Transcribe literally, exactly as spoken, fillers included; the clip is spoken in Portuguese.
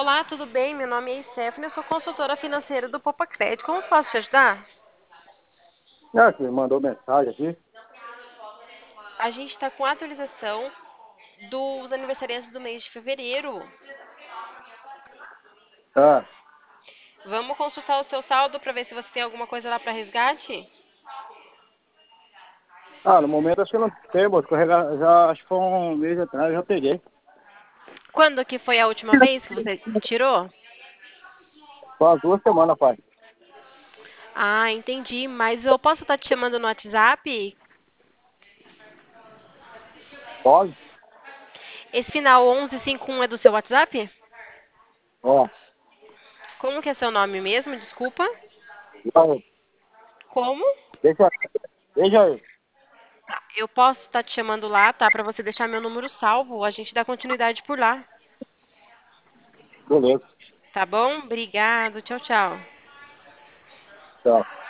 Olá, tudo bem? Meu nome é Stephanie, eu sou consultora financeira do Popa Crédito. Como posso te ajudar? Ah, você me mandou mensagem aqui. A gente está com a atualização dos aniversariantes do mês de fevereiro. Ah, Vamos consultar o seu saldo para ver se você tem alguma coisa lá para resgate? ah, no momento acho que eu não tenho, vou escorregar, já, acho que foi um mês atrás, já peguei. Quando que foi a última vez que você tirou? Foi umas duas semanas, pai. Ah, entendi. Mas eu posso estar te chamando no WhatsApp? Pode? Esse final onze cinquenta e um é do seu WhatsApp? Ó, Como que é seu nome mesmo? Desculpa. então, Como? deixa, deixa aí. Eu posso estar te chamando lá, tá? Para você deixar meu número salvo. A gente dá continuidade por lá. Beleza, Tá bom? Obrigado. Tchau, tchau. tchau.